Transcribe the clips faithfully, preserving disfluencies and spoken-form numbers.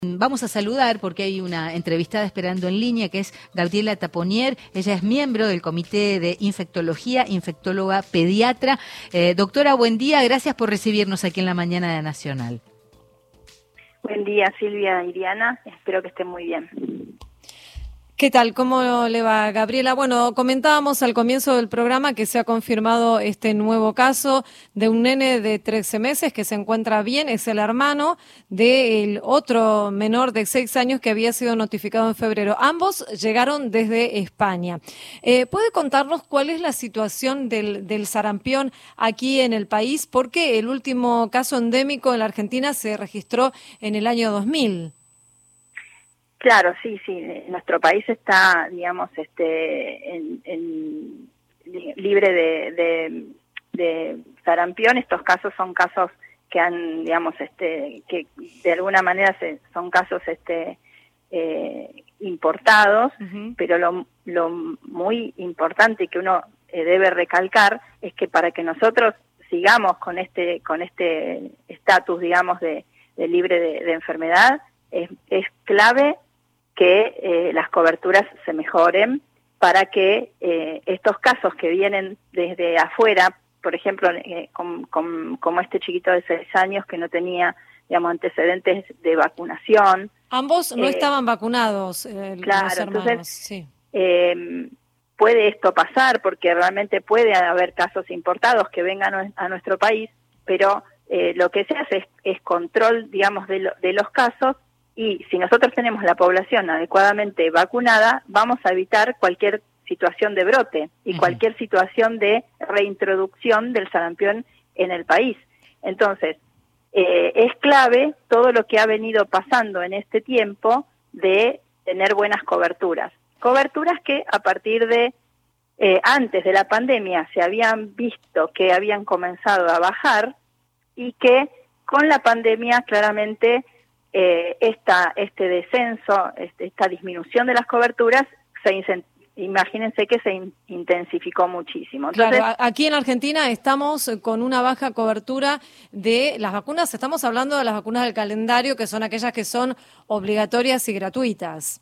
Vamos a saludar porque hay una entrevistada esperando en línea que es Gabriela Taponier. Ella es miembro del Comité de Infectología, infectóloga pediatra. Eh, doctora, buen día. Gracias por recibirnos aquí en la mañana de Nacional. Buen día, Silvia y Diana. Espero que estén muy bien. ¿Qué tal? ¿Cómo le va, Gabriela? Bueno, comentábamos al comienzo del programa que se ha confirmado este nuevo caso de un nene de trece meses que se encuentra bien, es el hermano del otro menor de seis años que había sido notificado en febrero. Ambos llegaron desde España. Eh, ¿Puede contarnos cuál es la situación del, del sarampión aquí en el país? Porque el último caso endémico en la Argentina se registró en el año dos mil. Claro, sí, sí. Nuestro país está, digamos, este, en, en, libre de, de, de sarampión. Estos casos son casos que han, digamos, este, que de alguna manera se, son casos, este, eh, importados. Uh-huh. Pero lo, lo muy importante que uno eh, debe recalcar es que para que nosotros sigamos con este, con este estatus, digamos, de, de libre de, de enfermedad, es, es clave que eh, las coberturas se mejoren para que eh, estos casos que vienen desde afuera, por ejemplo, eh, com, com, como este chiquito de seis años que no tenía, digamos, antecedentes de vacunación. Ambos no eh, estaban vacunados, eh, claro, los hermanos. Entonces, sí. eh, puede esto pasar porque realmente puede haber casos importados que vengan a nuestro país, pero eh, lo que se hace es, es control, digamos, de, lo, de los casos. Y si nosotros tenemos la población adecuadamente vacunada, vamos a evitar cualquier situación de brote y uh-huh. cualquier situación de reintroducción del sarampión en el país. Entonces, eh, es clave todo lo que ha venido pasando en este tiempo de tener buenas coberturas. Coberturas que a partir de, eh, antes de la pandemia, se habían visto que habían comenzado a bajar y que con la pandemia claramente Eh, esta, este descenso, este, esta disminución de las coberturas, se incent- imagínense que se in- intensificó muchísimo. Entonces, claro, aquí en Argentina estamos con una baja cobertura de las vacunas, estamos hablando de las vacunas del calendario, que son aquellas que son obligatorias y gratuitas.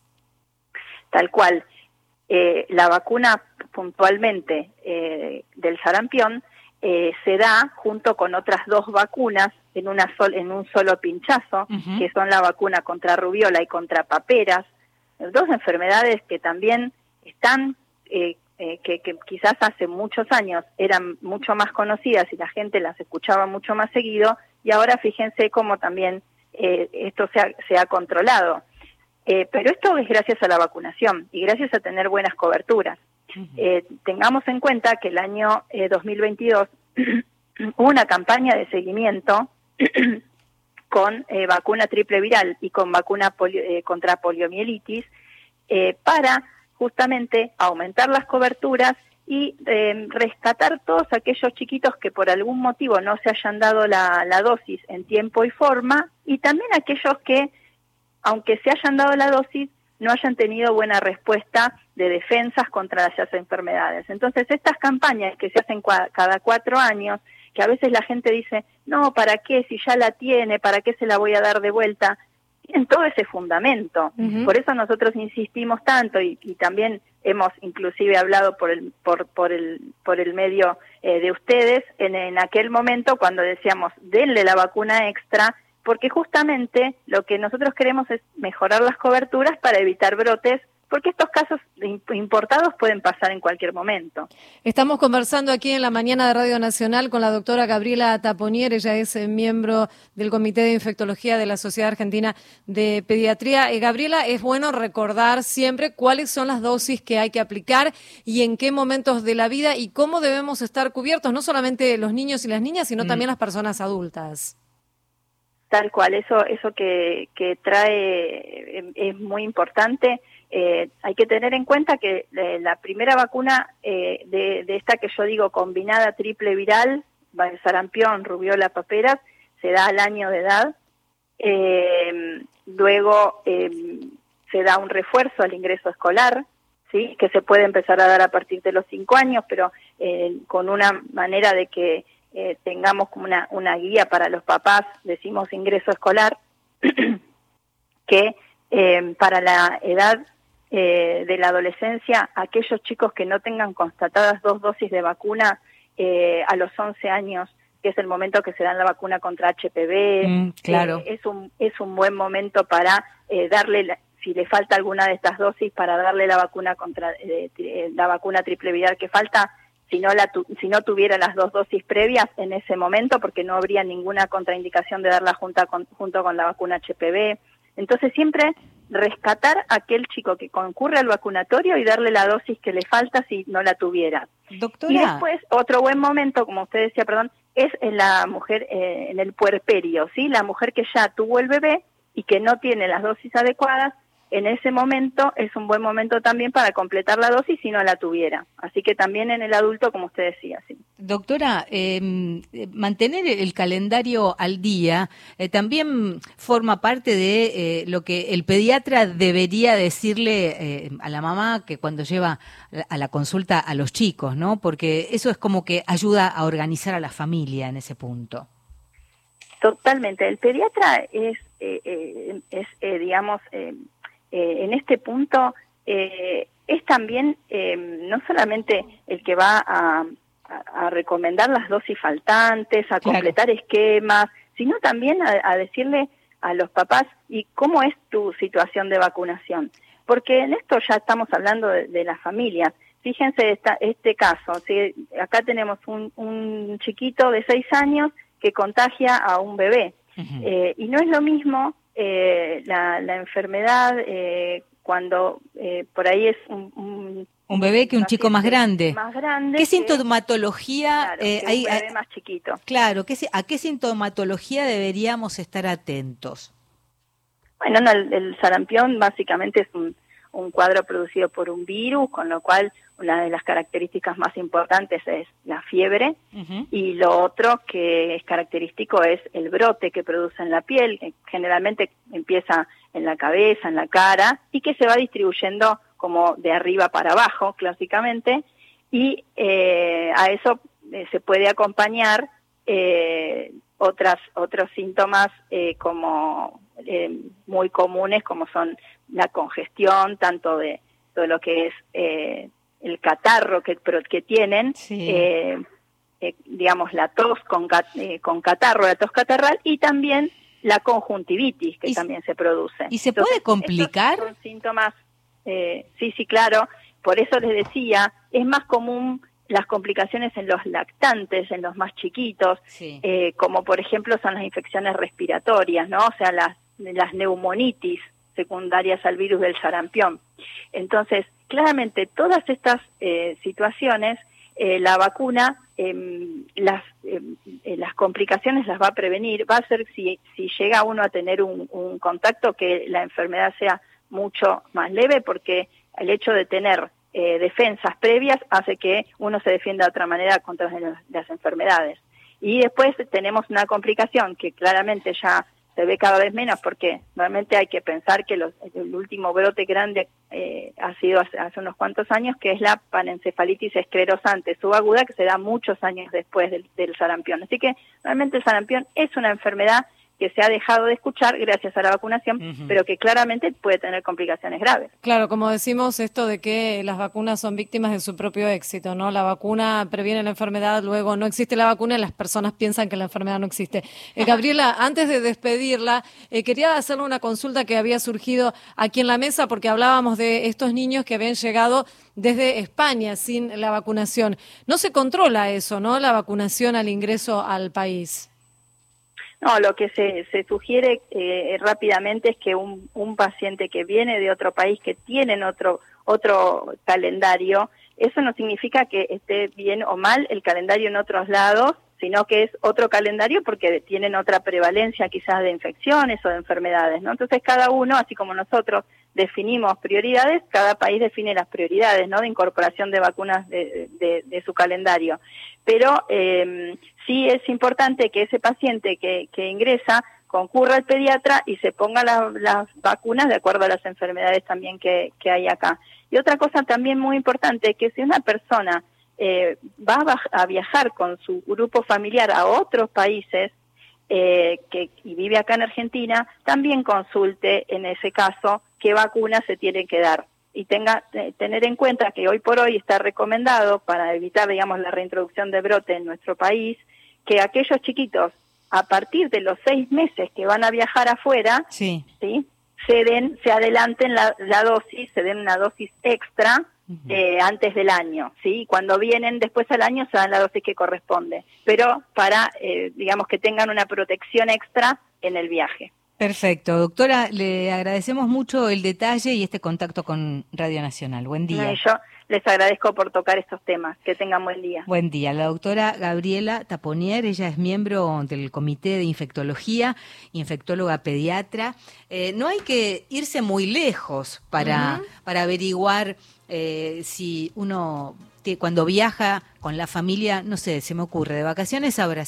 Tal cual. Eh, la vacuna puntualmente eh, del sarampión eh, se da junto con otras dos vacunas en una sol, en un solo pinchazo, uh-huh. que son la vacuna contra rubiola y contra paperas, dos enfermedades que también están, eh, eh, que, que quizás hace muchos años eran mucho más conocidas y la gente las escuchaba mucho más seguido, y ahora fíjense cómo también eh, esto se ha, se ha controlado. Eh, pero esto es gracias a la vacunación y gracias a tener buenas coberturas. Uh-huh. Eh, tengamos en cuenta que el año eh, dos mil veintidós hubo una campaña de seguimiento con eh, vacuna triple viral y con vacuna polio, eh, contra poliomielitis eh, para justamente aumentar las coberturas y eh, rescatar todos aquellos chiquitos que por algún motivo no se hayan dado la, la dosis en tiempo y forma, y también aquellos que, aunque se hayan dado la dosis, no hayan tenido buena respuesta de defensas contra las enfermedades. Entonces, estas campañas que se hacen cua- cada cuatro años, que a veces la gente dice, no, ¿para qué? Si ya la tiene, ¿para qué se la voy a dar de vuelta? Tienen todo ese fundamento. Uh-huh. Por eso nosotros insistimos tanto y, y también hemos inclusive hablado por el por por el por el medio eh, de ustedes en, en aquel momento cuando decíamos, denle la vacuna extra, porque justamente lo que nosotros queremos es mejorar las coberturas para evitar brotes, porque estos casos importados pueden pasar en cualquier momento. Estamos conversando aquí en la mañana de Radio Nacional con la doctora Gabriela Taponier. Ella es eh, miembro del Comité de Infectología de la Sociedad Argentina de Pediatría. Eh, Gabriela, es bueno recordar siempre cuáles son las dosis que hay que aplicar y en qué momentos de la vida y cómo debemos estar cubiertos, no solamente los niños y las niñas, sino mm. también las personas adultas. Tal cual, eso eso que, que trae eh, es muy importante. Eh, hay que tener en cuenta que eh, la primera vacuna eh, de, de esta que yo digo combinada triple viral, sarampión, rubiola, paperas, se da al año de edad. Eh, luego eh, se da un refuerzo al ingreso escolar, ¿sí? Que se puede empezar a dar a partir de los cinco años, pero eh, con una manera de que eh, tengamos como una, una guía para los papás, decimos ingreso escolar, que eh, para la edad eh, de la adolescencia, aquellos chicos que no tengan constatadas dos dosis de vacuna eh, a los once años, que es el momento que se dan la vacuna contra H P V, mm, claro. eh, es un es un buen momento para eh, darle, la, si le falta alguna de estas dosis, para darle la vacuna contra eh, eh, la vacuna triple viral que falta, si no la tu, si no tuviera las dos dosis previas en ese momento, porque no habría ninguna contraindicación de darla junta con, junto con la vacuna H P V. Entonces siempre rescatar a aquel chico que concurre al vacunatorio y darle la dosis que le falta si no la tuviera. Doctora. Y después, otro buen momento, como usted decía, perdón, es en la mujer, eh, en el puerperio, ¿sí? La mujer que ya tuvo el bebé y que no tiene las dosis adecuadas, en ese momento es un buen momento también para completar la dosis si no la tuviera. Así que también en el adulto, como usted decía, sí. Doctora, eh, mantener el calendario al día eh, también forma parte de eh, lo que el pediatra debería decirle eh, a la mamá que cuando lleva a la consulta a los chicos, ¿no? Porque eso es como que ayuda a organizar a la familia en ese punto. Totalmente. El pediatra es, eh, eh, es eh, digamos, eh, eh, en este punto eh, es también eh, no solamente el que va a, a, a recomendar las dosis faltantes, a completar claro. esquemas, sino también a, a decirle a los papás, ¿y cómo es tu situación de vacunación? Porque en esto ya estamos hablando de, de las familias. Fíjense esta, este caso, ¿sí? Acá tenemos un, un chiquito de seis años que contagia a un bebé. Uh-huh. eh, y no es lo mismo eh, la, la enfermedad eh, cuando eh, por ahí es un, un, un bebé que un chico más grande. Más grande. ¿Qué que, sintomatología? Claro, eh, que hay, un bebé más chiquito. Claro, ¿qué, ¿a qué sintomatología deberíamos estar atentos? Bueno, no, el, el sarampión básicamente es un, un cuadro producido por un virus, con lo cual una de las características más importantes es la fiebre, uh-huh. y lo otro que es característico es el brote que produce en la piel, que generalmente empieza en la cabeza, en la cara, y que se va distribuyendo como de arriba para abajo, clásicamente, y eh, a eso eh, se puede acompañar eh, otras otros síntomas eh, como eh, muy comunes, como son la congestión, tanto de todo lo que es eh, el catarro que, que tienen, sí. eh, eh, digamos la tos con, eh, con catarro, la tos catarral, y también la conjuntivitis que también se produce. ¿Y se Entonces, puede complicar? Estos son síntomas, eh, sí, sí, claro, por eso les decía, es más común las complicaciones en los lactantes, en los más chiquitos, sí. eh, como por ejemplo son las infecciones respiratorias, ¿no? O sea, las, las neumonitis secundarias al virus del sarampión. Entonces, claramente todas estas eh, situaciones, eh, la vacuna, eh, las, eh, las complicaciones las va a prevenir, va a hacer si, si llega uno a tener un, un contacto que la enfermedad sea mucho más leve, porque el hecho de tener eh, defensas previas hace que uno se defienda de otra manera contra las, las enfermedades. Y después tenemos una complicación que claramente ya se ve cada vez menos, porque normalmente hay que pensar que los, el último brote grande eh, ha sido hace, hace unos cuantos años, que es la panencefalitis esclerosante subaguda, que se da muchos años después del, del sarampión. Así que realmente el sarampión es una enfermedad que se ha dejado de escuchar gracias a la vacunación, uh-huh. pero que claramente puede tener complicaciones graves. Claro, como decimos, esto de que las vacunas son víctimas de su propio éxito, ¿no? La vacuna previene la enfermedad, luego no existe la vacuna y las personas piensan que la enfermedad no existe. Eh, Gabriela, antes de despedirla, eh, quería hacerle una consulta que había surgido aquí en la mesa, porque hablábamos de estos niños que habían llegado desde España sin la vacunación. No se controla eso, ¿no? La vacunación al ingreso al país. No, lo que se, se sugiere eh, rápidamente es que un, un paciente que viene de otro país, que tienen otro otro calendario, eso no significa que esté bien o mal el calendario en otros lados, sino que es otro calendario porque tienen otra prevalencia quizás de infecciones o de enfermedades, ¿no? Entonces cada uno, así como nosotros definimos prioridades, cada país define las prioridades, ¿no? De incorporación de vacunas de, de, de su calendario. Pero eh, sí es importante que ese paciente que, que ingresa concurra al pediatra y se ponga la, las vacunas de acuerdo a las enfermedades también que, que hay acá. Y otra cosa también muy importante es que si una persona eh, va a, a viajar con su grupo familiar a otros países, eh, que y vive acá en Argentina, también consulte en ese caso qué vacunas se tienen que dar. Y tenga eh, tener en cuenta que hoy por hoy está recomendado, para evitar, digamos, la reintroducción de brote en nuestro país, que aquellos chiquitos, a partir de los seis meses que van a viajar afuera, sí, ¿sí?, se den, se adelanten la, la dosis, se den una dosis extra uh-huh. eh, antes del año, ¿sí? Cuando vienen después al año se dan la dosis que corresponde, pero para, eh, digamos, que tengan una protección extra en el viaje. Perfecto. Doctora, le agradecemos mucho el detalle y este contacto con Radio Nacional. Buen día. No, yo les agradezco por tocar estos temas. Que tengan buen día. Buen día. La doctora Gabriela Taponier, ella es miembro del Comité de Infectología, infectóloga pediatra. Eh, no hay que irse muy lejos para, uh-huh. para averiguar eh, si uno, cuando viaja con la familia, no sé, se me ocurre, de vacaciones a Brasil,